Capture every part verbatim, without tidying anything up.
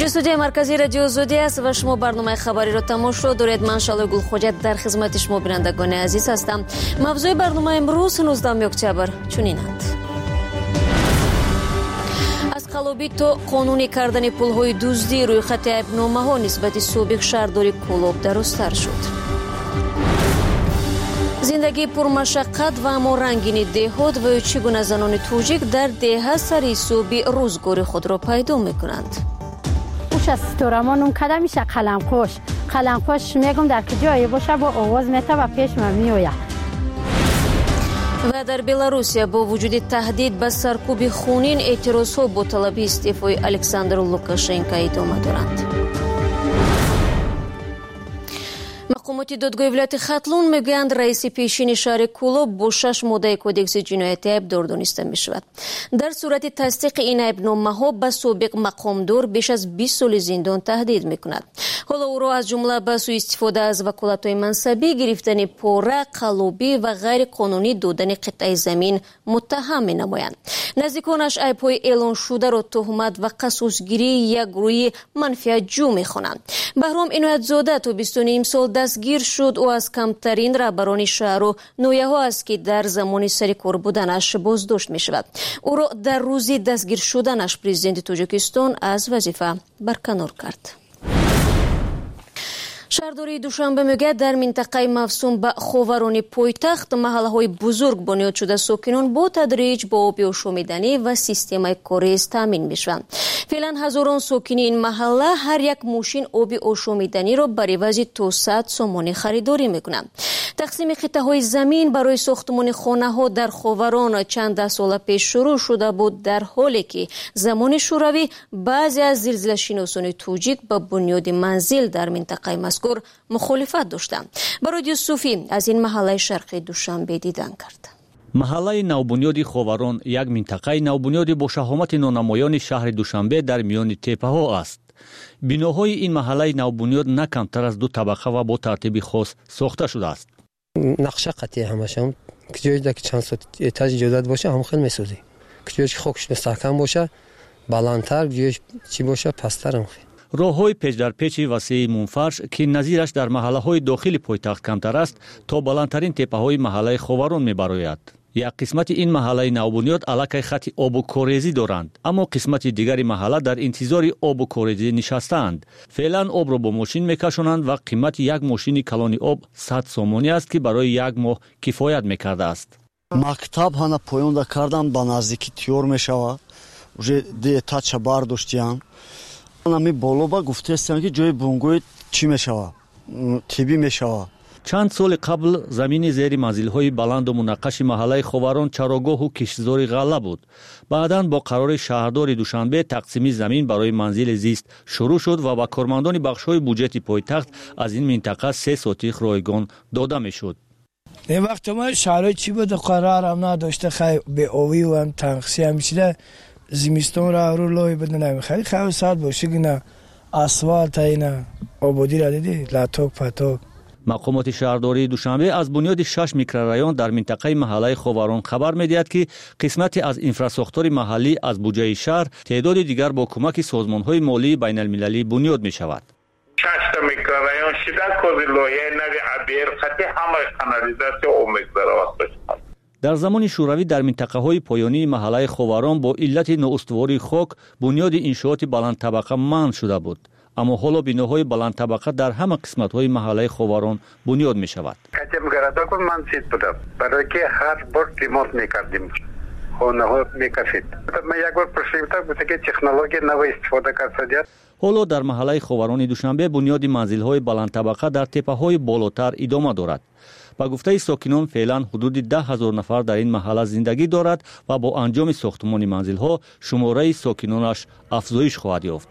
студияи марказии радио Азодия аст ва шумо барномаи хабариро тамошо доред. Ман Шалои Гулхоҷа дар хизмати шумо бинандагони азиз ҳастам. мавзӯи барномаи имрӯз нуздаҳуми октябр чунинанд. аз қалобӣ то қонунӣ кардани пулҳои дуздӣ рӯйхати айбномаҳо нисбати собиқ шаҳрдори Кӯлоб дарозтар шуд. зиндагии пурмашаққат ва аммо рангини деҳот ва чӣ гуна занони тоҷик дар деҳа сари ҳисоби рӯзгори худро пайдо мекунанд. ستورمان اون کده میشه قلمقوش قلمقوش میگم در کجایی باشه با آواز میته و پیش من میوید. و در بلاروسیا با وجود تهدید به سرکوب خونین اعتراضها با طلب استعفای الکساندر لوکاشنکو ادامه دارند. مقامات دادگاه ولایت خطلون میگویند رئیس پیشین شهر کولوب با شش ماده کودکس جنایتی ایبدار دانسته میشود. در صورت تصدیق این ایبنامه‌ها به سابق مقامدار بیش از بیست سال زندان تهدید میکند. حالا او را از جمله به سوء استفاده از وکالت‌های منصبی، گرفتن پوره، قلابی و غیر قانونی دادن قطعه زمین متهم مینمایند. نزدیکانش ایب‌های اعلان شده را تهمت و قصاص‌گیری یک گروه منفی جو میخوانند. بهرام عنایت‌زاده تا بیست و نیم سال دستگیر شد. او از کمترین رهبران شهر و نویه‌ها است که در زمان سر کار بودنش بازداشت می شود. او را در روز دستگیر شدنش پرزیدنت تاجیکستان از وظیفه برکنار کرد. شهرداری دوشنبه میگه در منطقه مفصول به خاوران پایتخت محله‌های بزرگ بنیاد شده ساکنان با تدریج با آب آشامیدنی و سیستم کاریز تامین میشوند. فعلا هزاران ساکنین این محله هر یک ماشین آب آشامیدنی را برای عوض تا صد سومانی خریداری میکنند. تقسیم قطعه های زمین برای ساختمان خانه ها در خاوران چند ده سال پیش شروع شده بود، در حالی که زمان شوروی بعضی از زلزله شناسان توجیک به بنیاد منزل در منطقه مذکور مخالفت داشتند. برای یوسفی از این محله شرقی دوشنبه دیدن کرد. محله نوبنیاد خاوران یک منطقه نوبنیاد با شهامت نانمایان شهر دوشنبه در میان تپه ها است. بناهای این محله نوبنیاد نه کمتر از دو طبقه و با ترتیب خاص ساخته شده است. نقشه قطعی همشون که جایی که چند صد اتاج جداد باشه هم خیلی میسازی. که جایی که خوکش مستحکم باشه بلندتر، جایی چی باشه پستر هم خیلی. راه‌های پیچ در پیچ وسیع منفرش که نظیرش در محله‌های داخلی پایتخت کمتر است تا بلندترین تپه‌های محله خاوران می‌براید. یک قسمت این محله نوبنیاد علاقه خط آب و کاریزی دارند، اما قسمت دیگری محله در انتظار آب و کاریزی نشستند. فعلا آب را با ماشین میکشانند و قیمت یک ماشین کلان آب صد سومانی است که برای یک ماه کفایت میکرده است. مکتب هانا پایان کردن با نزدیکی تیور میشود. уже دیتا چبار داشتیم. نمی بالا با گفته هستند که جای بونگوی چی میشود؟ تیبی میشود. چند سال قبل زمین زیر منزل‌های بلند و منقش محله خاوران چراگاه و کشتزار غله بود. بعداً با قرار شهردار دوشنبه تقسیم زمین برای منزل زیست شروع شد و با کارمندان بخش‌های بودجه پایتخت از این منطقه سه سوتیخ رایگان داده می‌شد. این وقت ما شهرهای چی بود قرار هم نداشته، خیلی به آوی و هم تنقصی هم میشده. زمستان را رو لای بدن خیلی خیلی ساعت باشه که نه اسفالت اینا آبادی را دیدی لاتوک پاتوک. مقامات شهرداری دوشنبه از بنیاد شش میکرورایون در منطقه محله خاوران خبر میدهد که قسمتی از انفراساختور محلی از بودجه شهر، تعداد دیگر با کمک سازمان‌های مالی بین المللی بنیاد می شود. شش تا میکرورایون شده کوزی لایه نوی عبیر خطی همه کانالیزاسیون و مقدار است. در زمان شوروی در منطقه های پایانی محله خاوران با علت نااستواری خاک بنیاد انشاءات بلند طبقه منع شده بود. اما حالا بناهای بلند طبقه در همه قسمت های محله خاوران بنیاد می شود. کتیم گرده کن من سید بودم برای که هر بار ریموت می کردیم خونه ها می کشید. من یک بار پرسیدم بوده که تکنولوژی نو استفاده کرد. حالا در محله خاوران دوشنبه بنیاد منزل های بلند طبقه در تپه های بالاتر ادامه دارد. با گفته ساکنان فعلا حدود ده هزار نفر در این محله زندگی دارد و با انجام ساختمان منزل ها شماره ساکنانش افزایش خواهد یافت.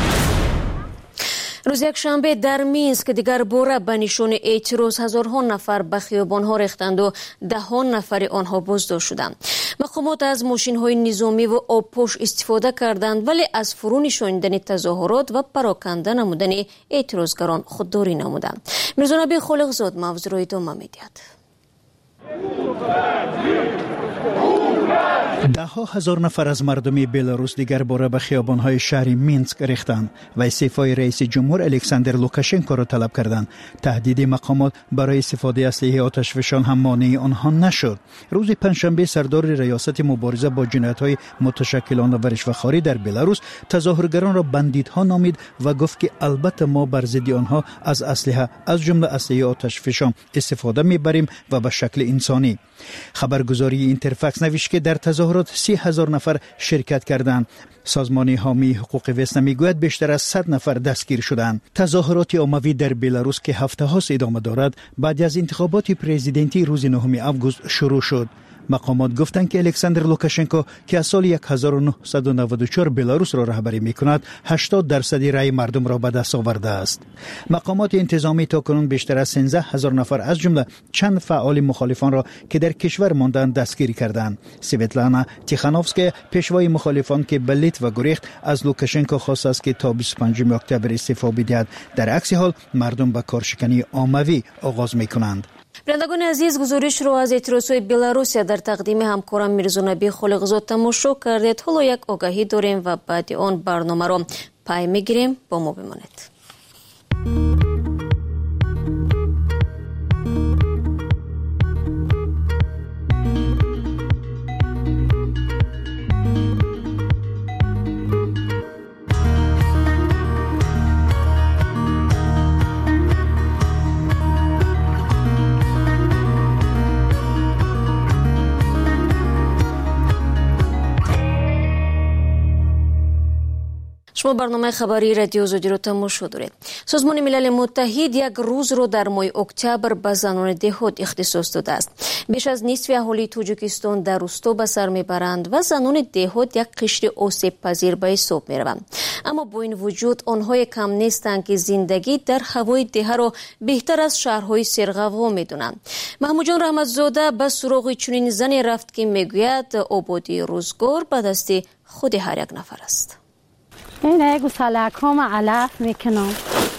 روز یک شنبه در مینسک دیگر باره به نشان اعتراض هزارها نفر به خیابان‌ها ریختند و دهان نفر آنها بازداشت شدند. مقامات از ماشین‌های نظامی و آبپوش استفاده کردند ولی از فرو نشاندن تظاهرات و پراکنده نمودن اعتراضگران خودداری نمودند. میرزا نبی خالقزاد موضوع را ادامه می‌دهد. ده ها هزار نفر از مردم بلاروس دیگر باره به خیابان‌های شهر مینسک ریختند و استعفای رئیس جمهور الکساندر لوکاشنکو را طلب کردند. تهدید مقامات برای استفاده اسلحه آتشفشان هم مانع آنها نشد. روز پنجشنبه سردار ریاست مبارزه با جنایت‌های متشکلانه و رشوه‌خواری در بلاروس تظاهرگران را بندیت‌ها نامید و گفت که البته ما بر ضد آنها از اسلحه از جمله اسلحه آتشفشان استفاده می‌بریم و به شکل انسانی. خبرگزاری اینترفاکس نوشت که در تظاهرات سی هزار نفر شرکت کردند. سازمان حامی حقوق وسنا میگوید بیشتر از صد نفر دستگیر شدند. تظاهرات عمومی در بلاروس که هفته هاست ادامه دارد بعد از انتخابات پرزیدنتی روز نهم آگوست شروع شد. مقامات گفتند که الکساندر لوکاشنکو که از سال هزار و نهصد و نود و چهار بلاروس را رهبری میکند هشتاد درصد رای مردم را به دست آورده است. مقامات انتظامی تاکنون بیشتر از سیزده هزار نفر از جمله چند فعال مخالفان را که در کشور ماندند دستگیر کردند. سویتلانا تیخانوفسکا پیشوای مخالفان که به لیتوا گریخت از لوکاشنکو خواست است که تا بیست و پنجم اکتبر استعفا بدهد. در عکس حال مردم به کارشکنی عمومی آغاز میکنند. بینندگان عزیز، گزارش رو از اتروسوی بلاروسیا در تقدیم همکارم میرزونبی خالقزاد تماشا کردید. حالا یک آگاهی داریم و بعد آن برنامه رو پای میگیریم. با ما بمانید. شما برنامه خبری رادیو زودی رو تماشا دارید. سازمان ملل متحد یک روز رو در ماه اکتبر به زنان دهات اختصاص داده است. بیش از نصف اهالی تاجیکستان در روستا به سر میبرند و زنان دهات یک قشر آسیب پذیر به حساب میروند. اما با این وجود آنها کم نیستند که زندگی در هوای ده را بهتر از شهرهای سرغوا میدونند. محمود جان رحمتزاده به سراغ چنین زنی رفت که میگوید آبادی روزگار به دست خود هر یک نفر است. اینه گوساله کام علف میکنم،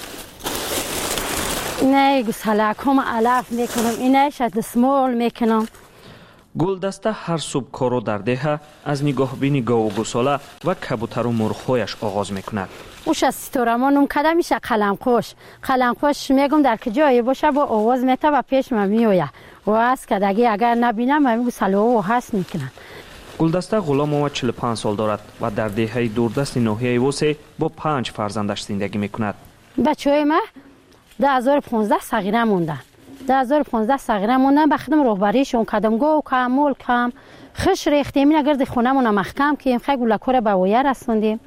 اینه گوساله کام علف میکنم، اینه شد سمول میکنم. گلدسته هر صبح کارو در ده از نگاه بینی گاو و گوساله و کبوتر و مرغ‌هایش آغاز میکند. اوش از ستورمانم کده میشه قلمقوش. قلمقوش میگم در کجایی باشه با آواز میته و پیش من میویه و از کدگی اگر نبینم من گوساله و هست میکنم. گلدسته غلام و چهل و پنج سال دارد و در دهه دوردست ناحیه وسه با پنج فرزندش زندگی میکند. بچه‌های ما دو هزار و پانزده صغیره موندن. دو هزار و پانزده صغیره موندن بخدم رهبریشون کدم گو کم مول کم خش ریختیم اینا گرد خونمون محکم کیم خیلی گلکور به ویا رسوندیم.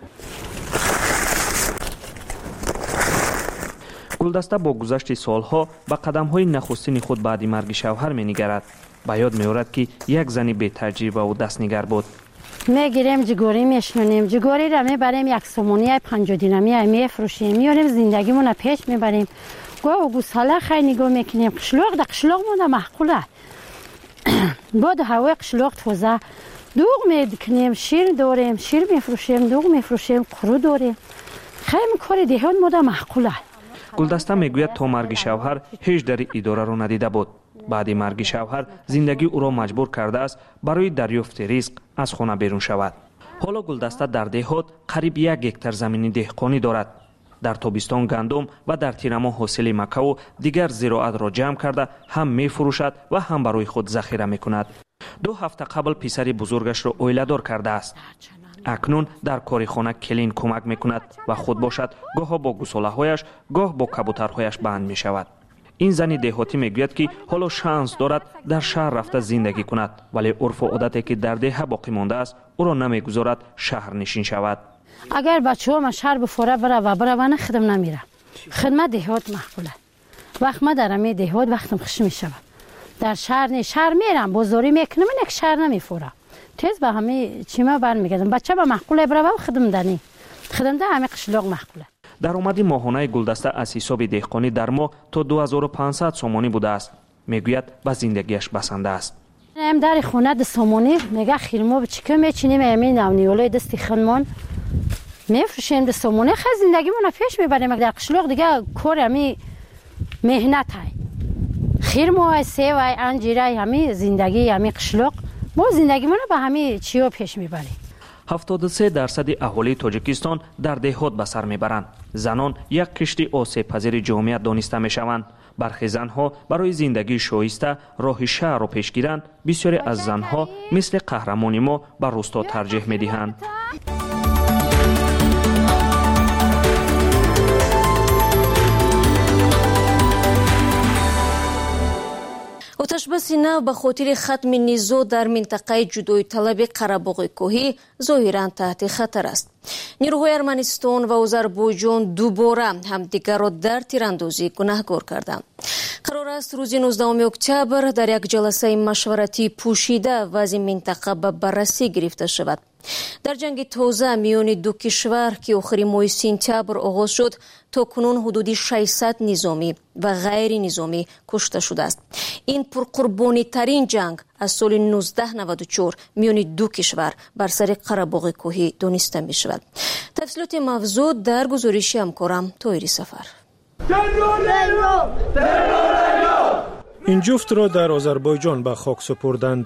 گلدسته با گذشت سالها به قدم‌های نخستین خود بعد مرگ شوهر می‌نگرد. به یاد می‌آورد که یک زنی بی تجربه و دستنگر بود. میگیریم جگوری میشنونیم، جگوری را میبریم یک سومونی پنجاه دینمی میفروشیم، میاریم زندگیمون پیش میبریم. گو گوساله خیلی نگاه میکنیم، قشلاق ده قشلاق مونده محقوله. بعد هوای قشلاق توزه دوغ میکنیم، شیر داریم، شیر میفروشیم، دوغ میفروشیم، قرو داریم. خیلی کار دهان مونده محقوله. گلدسته میگوید تا مرگ شوهر هیچ در اداره رو ندیده بود. بعد مرگ شوهر زندگی او را مجبور کرده است برای دریافت رزق از خانه بیرون شود. حالا گلدسته در دهات قریب یک هکتار زمین دهقانی دارد. در تابستان گندم و در تیرما حاصل مکه و دیگر زراعت را جمع کرده هم می فروشد و هم برای خود ذخیره می کند. دو هفته قبل پسر بزرگش را اویله‌دار کرده است. اکنون در کار خانه کلین کمک می کند و خود باشد گاه با گوساله هایش گاه با کبوترهایش بند می شود. این زنی دهاتی میگوید که حالا شانس دارد در شهر رفته زندگی کند ولی عرف و عادتی که در ده باقی مانده است او را نمیگذارد شهر نشین شود. اگر بچه‌ها ما شهر بفوره بره و بره و نه خدم نمیره. خدمت دهات محقوله. وقت ما در می دهات وقتم خوش میشود. در شهر نه شهر میرم بازاری میکنم یک شهر نمیفوره. تیز به همه چیما برمیگردم. بچه با محقوله بره و خدم دنی. خدم ده همه قشلاق محقوله. درآمد ماهانه گلدسته از حساب دهقانی در ماه تا دو هزار و پانصد سومانی بوده است. میگوید به زندگیش بسنده است. ام در خونه د سومانی میگه خیلمو به چیکار میچینیم همین نونیولای دستی خانمان میفروشیم د سومانی خیلی زندگیمون پیش میبریم. در قشلاق دیگه کار همی مهنت های خیرمو های سیو های انجیره همی زندگی همی قشلاق ما زندگیمون رو به همین چیا پیش میبریم. هفتاد و سه درصد اهالی تاجیکستان در دهات به سر میبرند. زنان یک کشتی آسیب پذیر جامعیت دانسته میشوند. برخی زنها برای زندگی شایسته راه شهر را پیش گیرند. بسیاری از زنها مثل قهرمانی ما به روستا ترجیح میدهند. آتشبس نو به خاطر ختم نیزو در منطقه جدایی طلب قره‌باغ کوهی ظاهراً تحت خطر است. نیروهای ارمنستان و آذربایجان دوباره همدیگر را در تیراندازی گناهکار کردند. قرار است روز نوزدهم اکتبر در یک جلسه مشورتی پوشیده وضع منطقه به بررسی گرفته شود. در جنگ تازه میان دو کشور که آخر ماه سپتامبر آغاز شد تا کنون حدود ششصد نظامی و غیر نظامی کشته شده است. این پرقربانی ترین جنگ از سال نوزده نود و چهار میان دو کشور بر سر قره‌باغ کوهی دانسته می شود. تفصیلات موضوع در گزارش همکارم طاهری سفر. این جفت را در آذربایجان به خاک سپردند.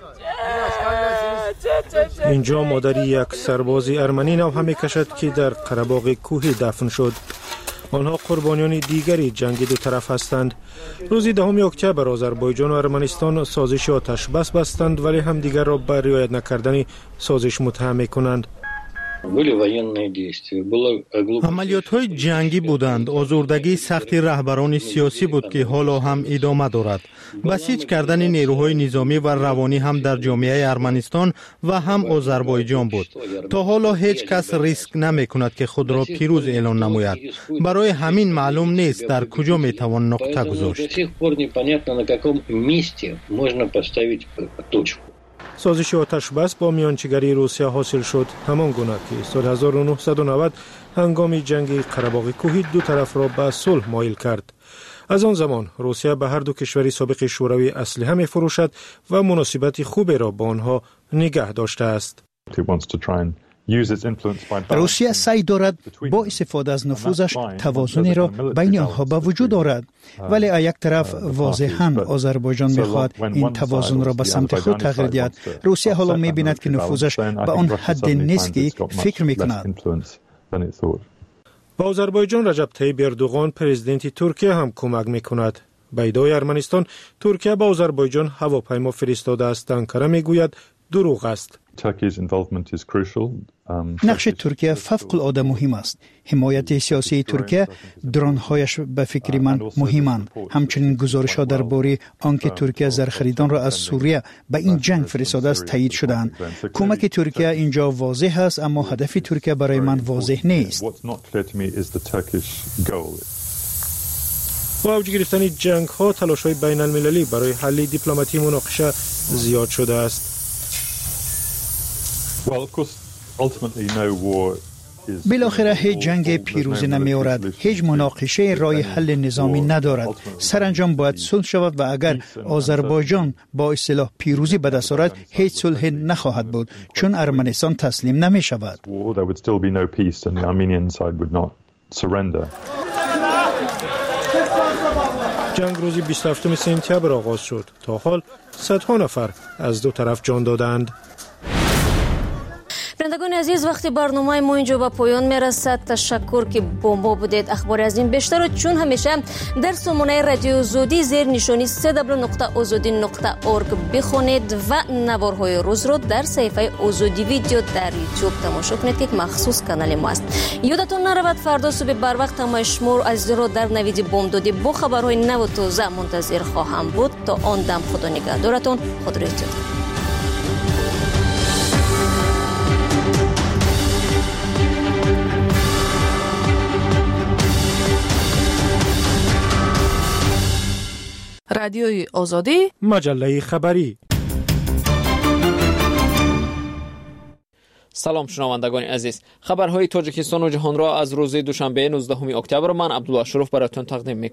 اینجا مادری یک سرباز ارمنی نوحه می‌کشد که در قره‌باغ کوهی دفن شد. آنها قربانیان دیگری جنگ دو طرف هستند. روز دهم اکتبر آذربایجان و ارمنستان سازش آتش بس بستند ولی همدیگر را به رعایت نکردن سازش متهم می‌کنند. عملیات های جنگی بودند. آزردگی سختی رهبران سیاسی بود که حالا هم ادامه دارد. بسیج کردن نیروهای نظامی و روانی هم در جامعه ارمنستان و هم آذربایجان بود. تا حالا هیچ کس ریسک نمی کند که خود را پیروز اعلان نماید. برای همین معلوم نیست در کجا می توان نقطه گذاشت. سازش آتش بس با میانجیگری روسیه حاصل شد، همان گونه که سال هزار و نهصد و نود هنگام جنگ قره‌باغ کوهی دو طرف را به صلح مایل کرد. از آن زمان روسیه به هر دو کشور سابق شوروی اسلحه می‌فروشد و مناسبت خوبی را با آنها نگه داشته است. روسیه سعی دارد با استفاده از نفوذش توازنی را بین آنها به وجود آورد، ولی از یک طرف واضحاً آذربایجان می‌خواهد این توازن را به سمت خود تغییر دهد. روسیه حالا می‌بیند که نفوذش به آن حد نیست که فکر می‌کند. با آذربایجان رجب طیب اردوغان پرزیدنت ترکیه هم کمک می‌کند. به ادعای ارمنستان ترکیه با آذربایجان هواپیما فرستاده است. انکره می‌گوید دروغ است. نقش ترکیه فوق‌العاده مهم است. حمایت سیاسی ترکیه، درون‌هایش به فکر من مهمند. همچنین گزارش‌ها درباره آنکه ترکیه زرخریدان را از سوریه به این جنگ فرستاده است تایید شدند. کمک ترکیه اینجا واضح است، اما هدف ترکیه برای من واضح نیست. با اوج گرفتن جنگ‌ها تلاش‌های بین‌المللی برای حل دیپلماتی مناقشه زیاد شده است. بالاخره هیچ جنگ پیروزی نمی آورد. هیچ مناقشه رای حل نظامی ندارد. سرانجام باید صلح شود و اگر آذربایجان با اصطلاح پیروزی به دست آورد هیچ صلح نخواهد بود، چون ارمنستان تسلیم نمی شود. جنگ روز بیست و هفتم سپتامبر آغاز شد. تا حال صدها نفر از دو طرف جان دادند. بینندگان عزیز، وقتی برنامه ما اینجا به پایان میرسد. تشکر که با ما بودید. اخبار از این بیشتر رو چون همیشه در سامانه رادیو آزادی زیر نشانی سه دبلیو نقطه آزادی نقطه اورگ بخونید و نوارهای روز رو در صفحه آزادی ویدیو در یوتیوب تماشا کنید که مخصوص کانال ما است. یادتون نرود فردا صبح بر وقت تمام شما از رو در نوید بامدادی با خبرهای نو و تازه منتظر خواهم بود. تا آن دم خدا نگهدارتون. خود را رادیوی آزادی، مجله خبری. سلام شنوندگان عزیز، خبرهای تاجیکستان و جهان را از روز دوشنبه نوزدهم اکتبر من عبدالله شروف براتون تقدیم میکنم.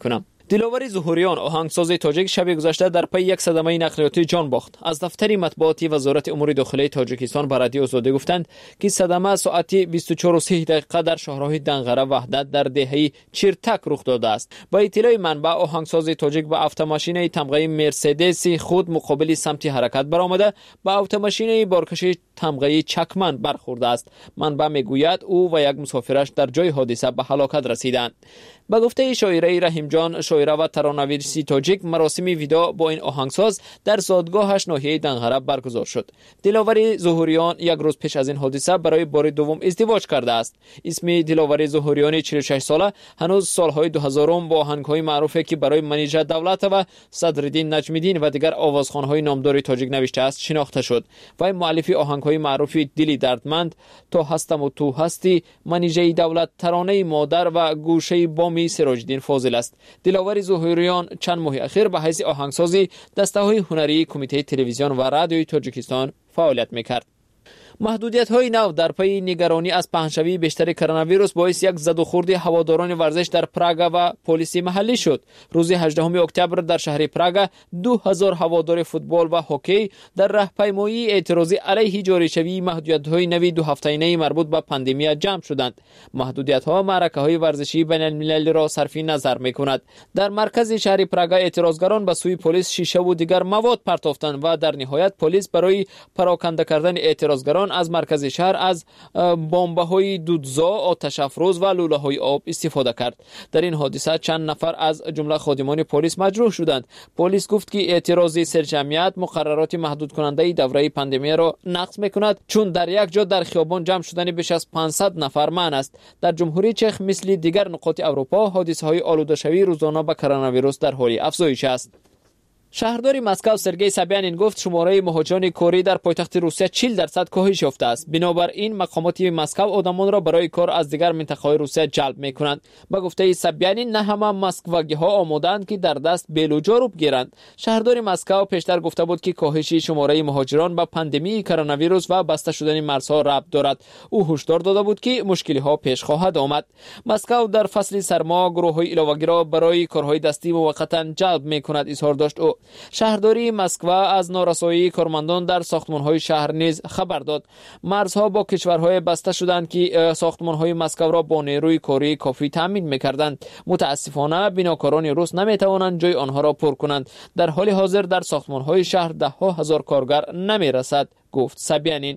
دلاور ظهوریان آهنگساز تاجیک شب گذشته در پی یک صدمه نقلیاتی جان باخت. از دفتر مطبوعاتی وزارت امور داخلی تاجیکستان به رادیو آزادی گفتند که صدمه ساعت بیست و چهار و سی دقیقه در شاهراه دنغره وحدت در دهه چیرتک رخ داده است. با اطلاع منبع، آهنگساز تاجیک با اتوماشین تمغه مرسدس خود مقابل سمت حرکت برآمده با اتوماشین بارکش تمغه چکمن برخورده است. منبع میگوید او و یک مسافرش در جای حادثه به هلاکت رسیدند. با گفته شاعره رحیم جان، شاعره و ترانه‌نویس تاجیک، مراسم ویدا با این آهنگساز در زادگاهش ناحیه دنغره برگزار شد. دلاور ظهوریان یک روز پیش از این حادثه برای بار دوم ازدواج کرده است. اسم دلاور ظهوریان چهل و شش ساله هنوز سالهای دو هزارم با آهنگ‌های معروفی که برای منیژه دولت و صدرالدین نجمی‌دین و دیگر آوازخوان‌های نامدار تاجیک نوشته است شناخته شد. و مؤلف آهنگ‌های معروف دلی دردمند، تو هستم و تو هستی، منیژه دولت، ترانه مادر و گوشه بامی سراج‌الدین فاضل است. دلاور ظهوریان چند ماه اخیر به حیث آهنگسازی دسته‌های هنری کمیته تلویزیون و رادیوی تاجیکستان فعالیت می‌کرد. محدودیت‌های نو در پی نگرانی از پهنشوی بیشتر کرونا ویروس باعث یک زد و خورد هواداران ورزش در پراگ و پلیس محلی شد. روز هجدهم اکتبر در شهر پراگ دو هزار هوادار فوتبال و هاکی در راهپیمایی اعتراضی علیه جاری شوی محدودیت‌های نوی دو هفته‌ای مربوط به پاندمی جمع شدند. محدودیت‌ها معرکه‌های ورزشی بین‌المللی را صرف نظر می‌کند. در مرکز شهر پراگ اعتراضگران به سوی پلیس شیشه و دیگر مواد پرتافتند و در نهایت پلیس برای پراکنده کردن اعتراضگران از مرکز شهر از بمب‌های دودزا، آتش افروز و لوله‌های آب استفاده کرد. در این حادثه چند نفر از جمله خادمان پلیس مجروح شدند. پلیس گفت که اعتراضی سرجمعیت مقررات محدود کننده دوره پاندمی را نقض می‌کند، چون در یک جا در خیابان جمع شدن بیش از پانصد نفر منع است. در جمهوری چک مثل دیگر نقاط اروپا حادثه‌های آلوده شوی روزانه به کرونا ویروس در حال افزایش است. شهردار مسکو سرگئی سابیانین گفت شماره مهاجران کوری در پایتخت روسیه چهل درصد کاهش یافته است. بنابراین مقامات مسکو آدمان را برای کار از دیگر منطقه‌های روسیه جلب می‌کنند. با گفته سابیانین نه همه مسکوگی‌ها آماده‌اند که در دست بیلوجا رو بگیرند. شهردار مسکو پیشتر گفته بود که کاهش شماره مهاجران با پاندمی کرونا ویروس و بسته شدن مرزها ربط دارد. او هشدار داده بود که مشکل‌ها پیش خواهد آمد. مسکو در فصل سرما گروه‌های علاوه‌ای را برای کارهای دستی موقتاً جلب می‌کند اظهار داشت. او شهرداری مسکو از نارسایی کارمندان در ساختمان‌های شهر نیز خبر داد. مرزها با کشورهای بسته شدند که ساختمان‌های مسکو را با نیروی کاری کافی تامین می‌کردند. متاسفانه بناکاران روس نمی‌توانند جای آنها را پر کنند. در حال حاضر در ساختمان‌های شهر ده ها هزار کارگر نمی‌رسد، گفت سابیانین.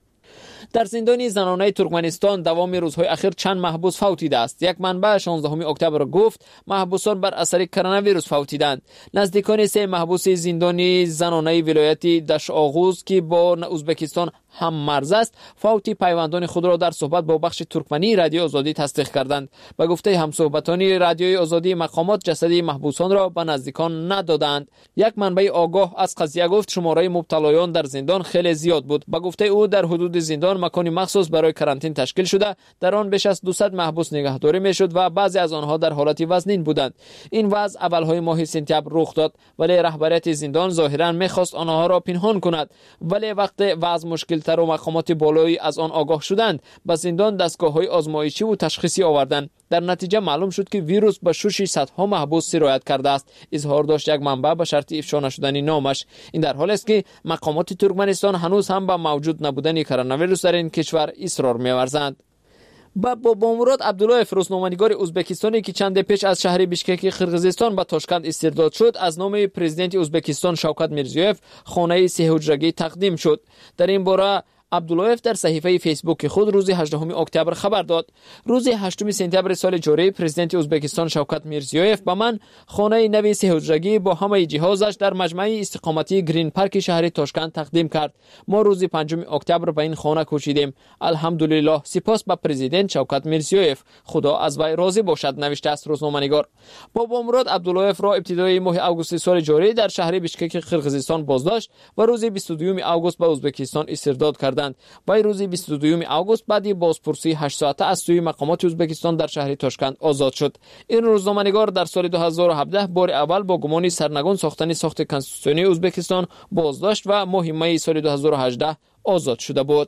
در زندان زنانه ترکمنستان دوام روزهای اخیر چند محبوس فوتیده است. یک منبع شانزدهم اکتبر گفت محبوسان بر اثر کرونا ویروس فوتیدند. نزدیکان سه محبوس زندان زنانه ولایت دشآغوز که با ازبکستان هم مرز است فوت پیوندان خود را در صحبت با بخش ترکمنی رادیو آزادی تصدیق کردند. به گفته همصحبتان رادیوی آزادی مقامات جسد محبوسان را به نزدیکان ندادند. یک منبع آگاه از قضیه گفت شماره مبتلایان در زندان خیلی زیاد بود. به گفته او در حدود زندان مکانی مخصوص برای کرانتین تشکیل شده در آن بیش از دویست محبوس نگهداری میشد و بعضی از آنها در حالت وزنین بودند. این وضع اولهای ماه سپتامبر رخ داد، ولی رهبریت زندان ظاهرا میخواست آنها را پنهان کند. ولی وقت وضع مشکل تر و مقامات بالایی از آن آگاه شدند به زندان دستگاه‌های آزمایشی و تشخیصی آوردند. در نتیجه معلوم شد که ویروس به شش صدها محبوس سرایت کرده است، اظهار داشت یک منبع به شرط افشا نشدن نامش. این در حالی است که مقامات ترکمنستان هنوز هم به موجود نبودن کرونا ویروس در این کشور اصرار می‌ورزند. با بابامراد عبدالله روزنامه‌نگار ازبکستانی که چند پیش از شهر بیشکک قرقیزستان به تاشکند استرداد شد از نام پرزیدنت ازبکستان شوکت میرزیوف خانه سه حجرگی تقدیم شد. در این باره عبدالله در صحیفه فیسبوک خود روز هجدهم اکتبر خبر داد. روز هشتم سپتامبر سال جاری پرزیدنت ازبکستان شوکت میرزیوف به من خانه نوی سه حجرگی با همه جهازش در مجمع استقامتی گرین پارک شهر تاشکند تقدیم کرد. ما روز پنجم اکتبر به این خانه کوشیدیم. الحمدلله، سپاس به پرزیدنت شوکت میرزیوف، خدا از وی راضی باشد، نوشته است روزنامه‌نگار. بابامراد عبدالله را ابتدای ماه آگوست سال جاری در شهر بیشکک قرقیزستان بازداشت و روز بیست و دوم آگوست به ازبکستان استرداد کرد. وی روز بیست و دوم آگوست بعد بازپرسی هشت ساعته از سوی مقامات ازبکستان در شهر تاشکند آزاد شد. این روزنامه‌نگار در سال دو هزار و هفده بار اول با گمان سرنگون ساختن ساخت کنستیتوسیونی ازبکستان بازداشت و ماه می سال دو هزار و هجده آزاد شده بود.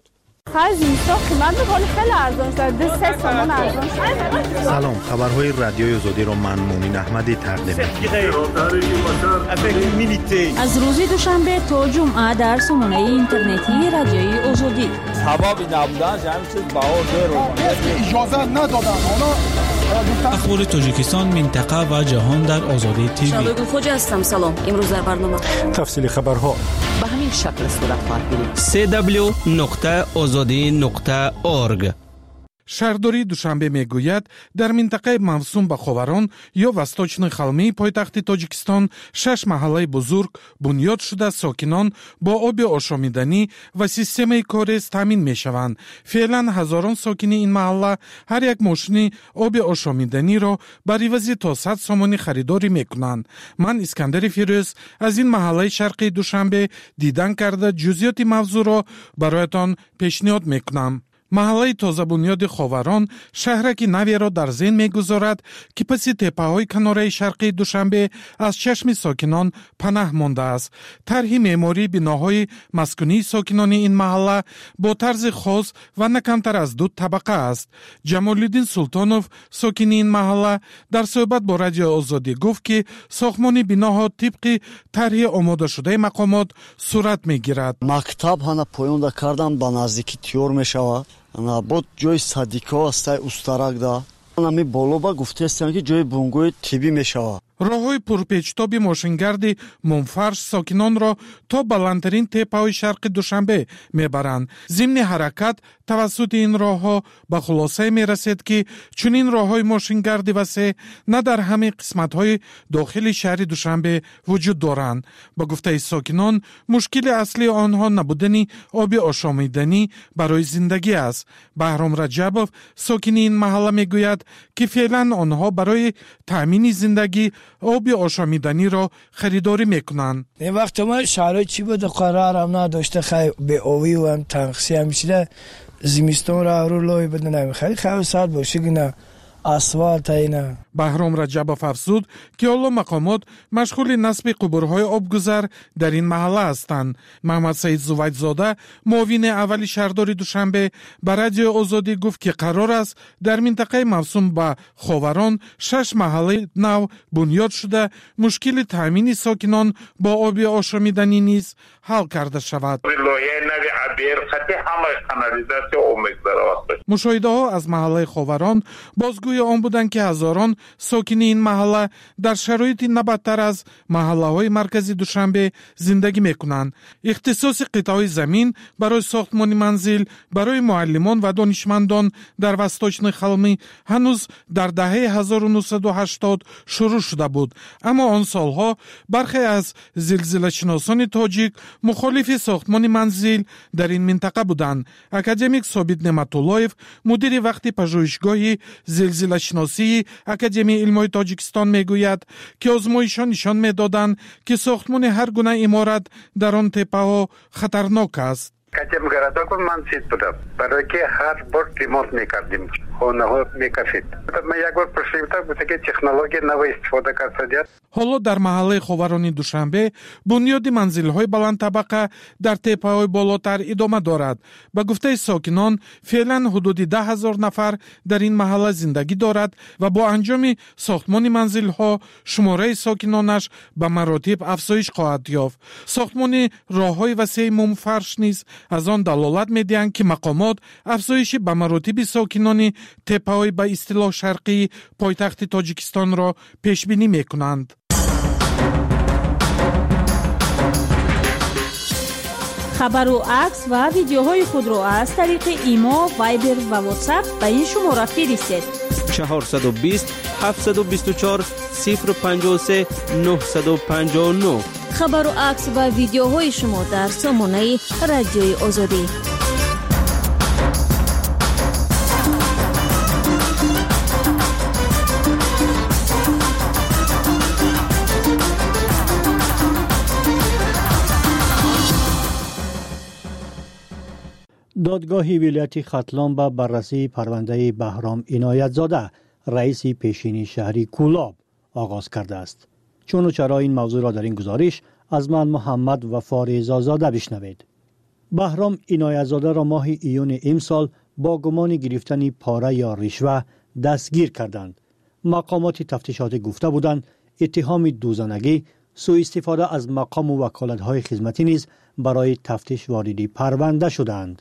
خیلی زیستا قیمت میکنه خیلی ارزان شده دو سه تومن ارزان شده. سلام، خبرهای رادیوی آزادی رو من مومین احمدی تقدیم می‌کنم. از روز دوشنبه تا جمعه در سامانه اینترنتی رادیوی آزادی. سبب نبودن همین چیز بهار داره. اجازه ندادن اونا. اخبار تاجیکستان، منطقه و جهان در آزادی تیوی. شادو خوجا هستم. سلام. امروز در برنامه تفصیل خبرها به همین شکل صورت خواهد گرفت. سی دبلیو نقطه آزادی نقطه اورگ. شهرداری دوشنبه میگوید در منطقه موسوم به خاوران یا وستочный халми پایتخت تاجیکستان شش محله بزرگ بنیاد شده ساکنان با آب آشامیدنی و سیستم کاریز تامین میشوند. فعلا هزاران ساکن این محله هر یک ماشین آب آشامیدنی را بر عوض تا صد سومانی خریداری میکنند. من اسکندر فیروز از این محله شرقی دوشنبه دیدن کرده جزئیات موضوع را برایتان پیشنهاد میکنم. محله تازه بنیاد خاوران شهرکی نوی را در ذهن میگذارد که پس تپه‌های کناره شرقی دوشنبه از چشم ساکنان پناه مانده است. طرح معماری بناهای مسکونی ساکنان این محله با طرز خاص و نه کمتر از دو طبقه است. جمال‌الدین سلطانوف ساکن این محله در صحبت با رادیو آزادی گفت که ساختمان بناها طبق طرح آماده شده مقامات صورت میگیرد. مکتب هانا پویوندا کردن با نزدیکی تیور میشود. ана бо ҷои садико астаи устарак да нами болоба гуфтестанд ки ҷои бунгӯи тиббӣ мешавад. роҳҳои пурпечтоби мошингарди мунфарш сокинонро то баландтарин теппаҳои шарқи душанбе мебаранд. зимни ҳаракат тавассути ин роҳҳо ба хулосае мерасед ки чунин роҳҳои мошингарди васеъ на дар ҳамаи қисматҳои дохили шаҳри душанбе вуҷуд доранд. ба гуфтаи сокинон мушкили аслии онҳо набудани оби ошомиданӣ барои зиндагӣ аст. баҳром раҷабов сокини ин маҳалла мегӯяд ки феълан онҳо барои таъмини зиндагӣ оби ошомиданиро харидорӣ мекунанд. این وقت ما شهرهای چی بود قرارم نداشته خیلی به آوی و هم تنقصی همیشه زمستان را رو لای بدن نمیخواد خیلی ساعت باشه که نه асфалт айна. баҳром раҷабов афзуд ки ҳоло мақомот машғули насби қубурҳои обгузар дар ин маҳалла ҳастанд. маҳмад саид зувайдзода муовини аввали шаҳрдори душанбе ба радиои озодӣ гуфт ки қарор аст дар минтақаи мавсум ба ховарон шаш маҳаллаи нав бунёд шуда мушкили таъмини сокинон бо оби ошомиданӣ низ ҳал карда шавад. мушоҳидаҳо аз маҳаллаи ховарон бозгӯи он буданд ки ҳазорон сокини ин маҳалла дар шароити набадтар аз маҳаллаҳои маркази душанбе зиндагӣ мекунанд. ихтисоси қитъаҳои замин барои сохтмони манзил барои муаллимон ва донишмандон дар васточный халми ҳанӯз дардаҳаи ҳазору нӯҳсаду ҳаштод шурӯъ шуда буд. аммо он солҳо бархе аз зилзилашиносони тоҷик мухолифи сохтмони манзил дар ин минтақа буданд. академик собит неъматуллоев мудири вақти пажӯҳишгоҳи зилзилашиносии академияи илмҳои тоҷикистон мегӯяд ки озмоишҳо нишон медоданд ки сохтмони ҳар гуна иморат дар он теппаҳо хатарнок аст. کجم گرداکو من سید بودم برای که هر بار ریمونت میکردیم خونه ها میکشید. من یک بار پرسیدم بوده که تکنولوژی نوی استفاده کرده. ҳоло дар маҳаллаи ховарони душанбе бунёди манзилҳои баландтабақа дар теппаҳои болотар идома дорад. ба гуфтаи сокинон феълан ҳудуди даҳ ҳазор нафар дар ин маҳалла зиндагӣ дорад ва бо анҷоми сохтмони манзилҳо шумораи сокинонаш ба маротиб афзоиш хоҳад ёфт. сохтмони роҳҳои васеъи мумфарш низ аз он далолат медиҳанд ки мақомот афзоиши ба маротиби сокинони теппаҳои ба истилоҳ шарқии пойтахти тоҷикистонро пешбинӣ мекунанд. хабару акс ва видеоҳои худро аз тариқи имо, вайбер ва ватсап ба ин шумора фиристед. чаҳорсад و بیست هفتصد و بیست و چهار صفر پنجاه و سه نهصد و پنجاه و نه. خبرو عکس و ویدیوهای شما در سامانه رادیوی آزادی. دادگاه ولایت ختلان به بررسی پرونده بهرام عنایت‌زاده رئیس پیشین شهری کولاب آغاز کرده است. چون و چرا این موضوع را در این گزارش از من محمد و فارض آزاده بشنوید. بهرام عنایت‌زاده را ماه ایون امسال با گمان گرفتن پاره یا رشوه دستگیر کردند. مقامات تفتیشاتی گفته بودند اتهام دوزانگی، سوء استفاده از مقام و وکالت‌های خدمتی نیز برای تفتیش وارد پرونده شدند.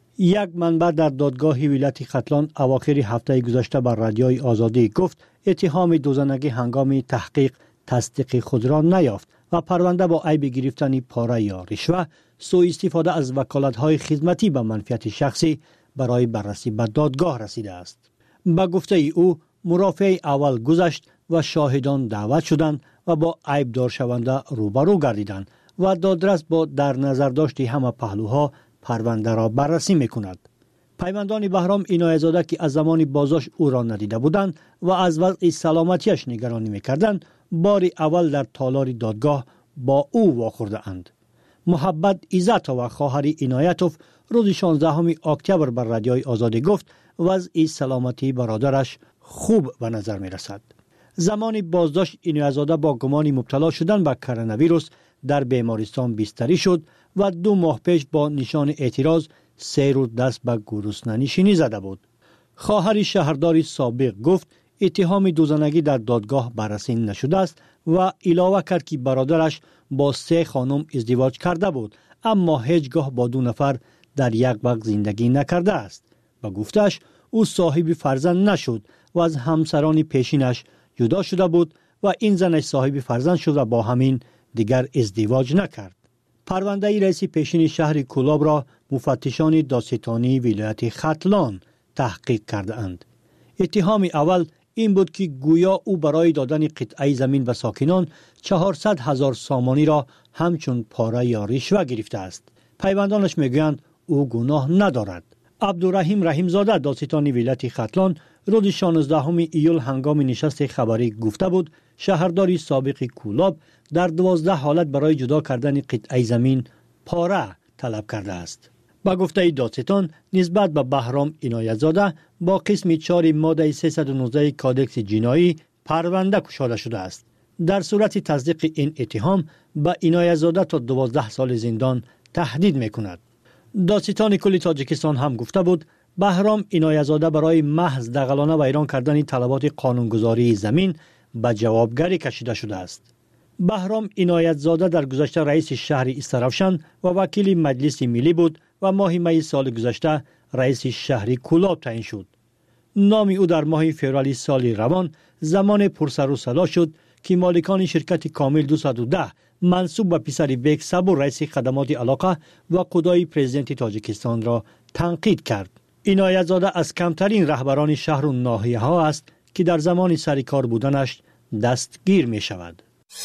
یک منبع در دادگاه ولایت ختلان اواخر هفته گذشته بر رادیوی آزادی گفت اتهام دوزانگی هنگام تحقیق تصدیق خود را نیافت و پرونده با عیب گرفتن پاره یا رشوه، سوء استفاده از وکالت‌های خدمتی به منفعت شخصی برای بررسی به دادگاه رسیده است. به گفته او مرافع اول گذشت و شاهدان دعوت شدند و با عیب دار شونده روبرو گردیدند و دادرس با در نظر داشت همه پهلوها پرونده را بررسی میکند. پیوندان بهرام عنایت‌زاده که از زمان بازداشت او را ندیده بودند و از وضع سلامتیش نگرانی میکردند، بار اول در تالار دادگاه با او واخورده اند. محبت عزت و خواهر عنایتوف روز شانزدهم اکتبر بر رادیوی آزادی گفت وضع سلامتی برادرش خوب به نظر می رسد. زمان بازداشت عنایت‌زاده با گمان مبتلا شدن به کرونا ویروس در بیمارستان بستری شد و دو ماه پیش با نشان اعتراض سه روز دست به گرسنه‌نشینی زده بود. خواهر شهردار سابق گفت اتهام دوزانگی در دادگاه بررسی نشده است و علاوه کرد که برادرش با سه خانم ازدواج کرده بود اما هیچگاه با دو نفر در یک وقت زندگی نکرده است. با گفتش او صاحب فرزند نشد و از همسران پیشینش جدا شده بود و این زنش صاحب فرزند شد و با همین دیگر ازدواج نکرد. پرونده رئیس پیشین شهر کولاب را مفتشان دادستانی ولایت ختلان تحقیق کرده اند. اتهام اول این بود که گویا او برای دادن قطعه زمین به ساکنان چهارصد هزار سامانی را همچون پاره یا رشوه گرفته است. پیوندانش میگویند او گناه ندارد. عبدالرحیم رحیمزاده دادستان ولایت ختلان روز شانزدهم ایول هنگام نشست خبری گفته بود شهرداری سابق کولاب در دوازده حالت برای جدا کردن قطعه زمین پاره طلب کرده است. با گفته دادستان نسبت به بهرام عنایت‌زاده با قسم چهار ماده سیصد و نوزده کادکس جنایی پرونده گشوده شده است. در صورت تصدیق این اتهام به عنایت‌زاده تا دوازده سال زندان تهدید میکند. دادستان کل تاجیکستان هم گفته بود بهرام عنایت‌زاده برای محض دغلانه و ایران کردن طلبات قانونگذاری زمین به جوابگری کشیده شده است. بهرام عنایت‌زاده در گذشته رئیس شهر استرافشن و وکیل مجلس ملی بود و ماه می سال گذشته رئیس شهر کولاب تعیین شد. نام او در ماه فوریه سال روان زمان پرسر و صدا شد که مالکان شرکت کامل دویست و ده منصوب به پسر بیگ صبور رئیس خدمات علاقه و قضای پرزیدنت تاجیکستان را تنقید کرد. عنایت‌زاده از کمترین رهبران شهر و ناحیه ها است که در زمان سرکار بودنش دستگیر می شود.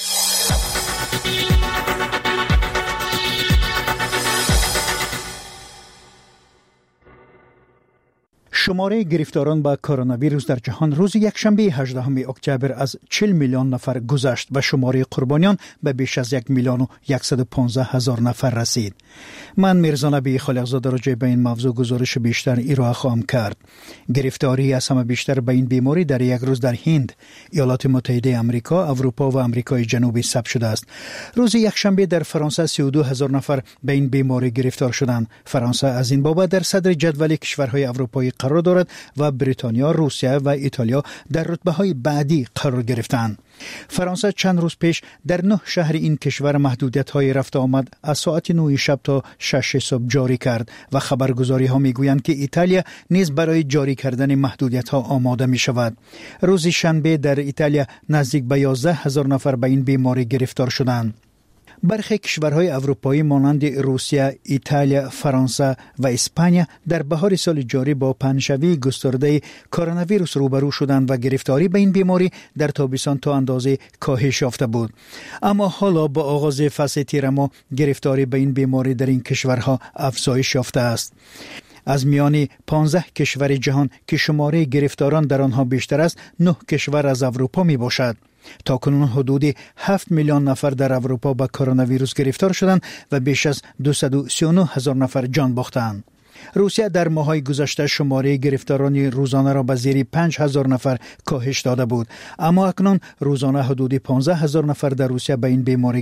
شماره گرفتاران با کرونا ویروس در جهان روز یکشنبه هجدهم اکتبر از چهل میلیون نفر گذشت و شماره قربانیان به بیش از یک میلیون و صد و پانزده هزار نفر رسید. من میرزا نبی خالقزاده راجع به این موضوع گزارش بیشتر ارائه خواهم کرد. گرفتاری از همه بیشتر به این بیماری در یک روز در هند، ایالات متحده آمریکا، اروپا و آمریکای جنوبی ثبت شده است. روز یکشنبه در فرانسه سی و دو هزار نفر به این بیماری گرفتار شدند. فرانسه از این بابت در صدر جدول کشورهای اروپایی قرار دارد و بریتانیا، روسیه و ایتالیا در رتبه‌های بعدی قرار گرفتند. فرانسه چند روز پیش در نه شهر این کشور محدودیت‌های رفت آمد از ساعت نه شب تا شش صبح جاری کرد و خبرگزاری‌ها می‌گویند که ایتالیا نیز برای جاری کردن محدودیت‌ها آماده می‌شود. روز شنبه در ایتالیا نزدیک به یازده هزار نفر به این بیماری گرفتار شدند. برخی کشورهای اروپایی مانند روسیه، ایتالیا، فرانسه و اسپانیا در بهار سال جاری با پنجشوی گسترده کرونا ویروس روبرو شدند و گرفتاری به این بیماری در تابستان تا اندازه کاهش یافته بود. اما حالا با آغاز فصل تیر ماه گرفتاری به این بیماری در این کشورها افزایش یافته است. از میان پانزده کشور جهان که شماره گرفتاران در آنها بیشتر است، نه کشور از اروپا می باشد. تا کنون حدود هفت میلیون نفر در اروپا با کرونا ویروس گرفتار شدند و بیش از دویست و سی و نه هزار نفر جان باختند. روسیه در ماه‌های گذشته شماره گرفتاران روزانه را به زیر پنج هزار نفر کاهش داده بود، اما اکنون روزانه حدود پانزده هزار نفر در روسیه به این بیماری